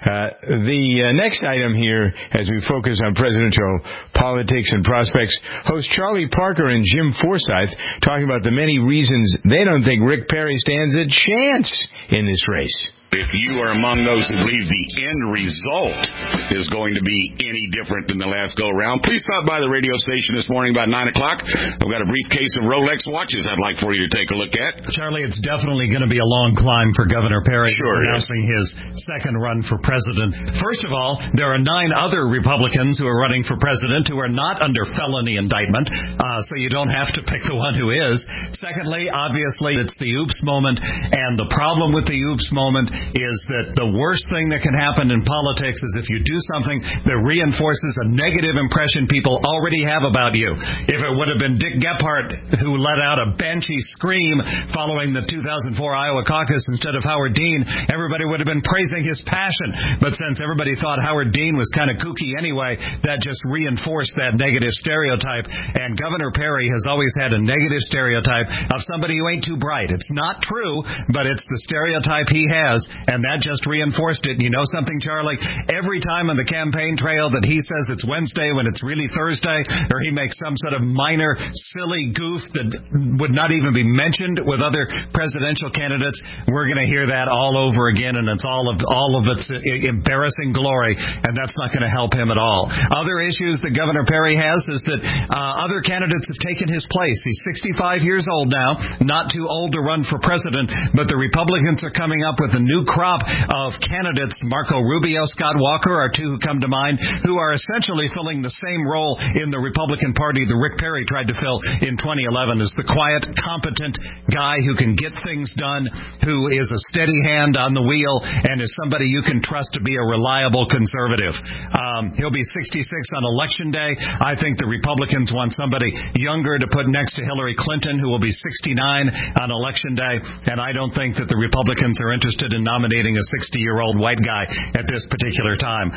The next item here, as we focus on presidential politics and prospects, host Charlie Parker and Jim Forsyth talking about the many reasons they don't think Rick Perry stands a chance in this race. If you are among those who believe the end result is going to be any different than the last go-around, please stop by the radio station this morning about 9 o'clock. I've got a briefcase of Rolex watches I'd like for you to take a look at. Charlie, it's definitely going to be a long climb for Governor Perry. Sure announcing his second run for president. First of all, there are 9 other Republicans who are running for president who are not under felony indictment, so you don't have to pick the one who is. Secondly, obviously, it's the oops moment, and the problem with the oops moment is that the worst thing that can happen in politics is if you do something that reinforces a negative impression people already have about you. If it would have been Dick Gephardt who let out a banshee scream following the 2004 Iowa caucus instead of Howard Dean, everybody would have been praising his passion. But since everybody thought Howard Dean was kind of kooky anyway, that just reinforced that negative stereotype. And Governor Perry has always had a negative stereotype of somebody who ain't too bright. It's not true, but it's the stereotype he has. And that just reinforced it. You know something, Charlie? Every time on the campaign trail that he says it's Wednesday when it's really Thursday, or he makes some sort of minor, silly goof that would not even be mentioned with other presidential candidates, we're going to hear that all over again, and it's all of its embarrassing glory, and that's not going to help him at all. Other issues that Governor Perry has is that other candidates have taken his place. He's 65 years old now, not too old to run for president, but the Republicans are coming up with a new crop of candidates. Marco Rubio, Scott Walker are two who come to mind, who are essentially filling the same role in the Republican Party that Rick Perry tried to fill in 2011, as the quiet, competent guy who can get things done, who is a steady hand on the wheel, and is somebody you can trust to be a reliable conservative. He'll be 66 on Election Day. I think the Republicans want somebody younger to put next to Hillary Clinton, who will be 69 on Election Day, and I don't think that the Republicans are interested in nominating a 60-year-old white guy at this particular time.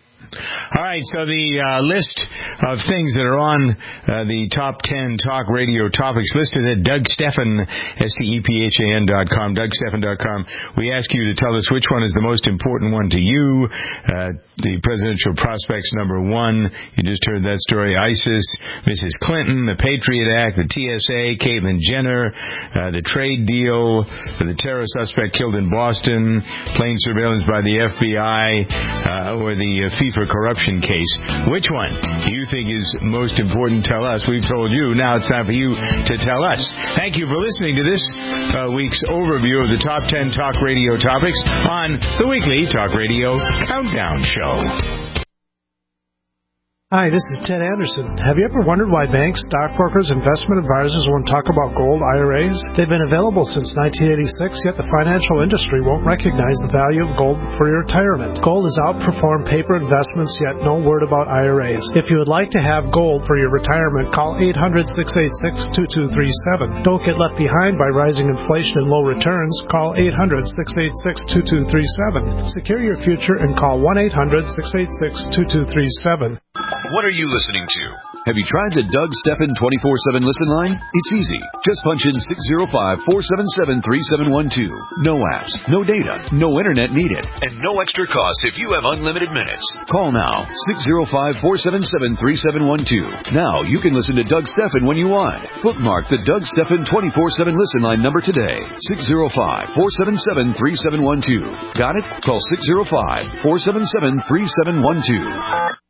All right, so the list of things that are on the top 10 talk radio topics listed at Doug Stephan, STEPHAN.com, DougStephan.com. We ask you to tell us which one is the most important one to you. The presidential prospects, number 1. You just heard that story. ISIS, Mrs. Clinton, the Patriot Act, the TSA, Caitlyn Jenner, the trade deal, the terror suspect killed in Boston, plane surveillance by the FBI, or the FIFA corruption case. Which one do you think is most important? Tell us. We've told you. Now it's time for you to tell us. Thank you for listening to this week's overview of the top 10 talk radio topics on the weekly Talk Radio Countdown Show. Hi, this is Ted Anderson. Have you ever wondered why banks, stockbrokers, investment advisors won't talk about gold IRAs? They've been available since 1986, yet the financial industry won't recognize the value of gold for your retirement. Gold has outperformed paper investments, yet no word about IRAs. If you would like to have gold for your retirement, call 800-686-2237. Don't get left behind by rising inflation and low returns. Call 800-686-2237. Secure your future and call 1-800-686-2237. What are you listening to? Have you tried the Doug Stephan 24/7 listen line? It's easy. Just punch in 605-477-3712. No apps, no data, no internet needed, and no extra cost if you have unlimited minutes. Call now, 605-477-3712. Now you can listen to Doug Stephan when you want. Bookmark the Doug Stephan 24/7 listen line number today. 605-477-3712. Got it? Call 605-477-3712.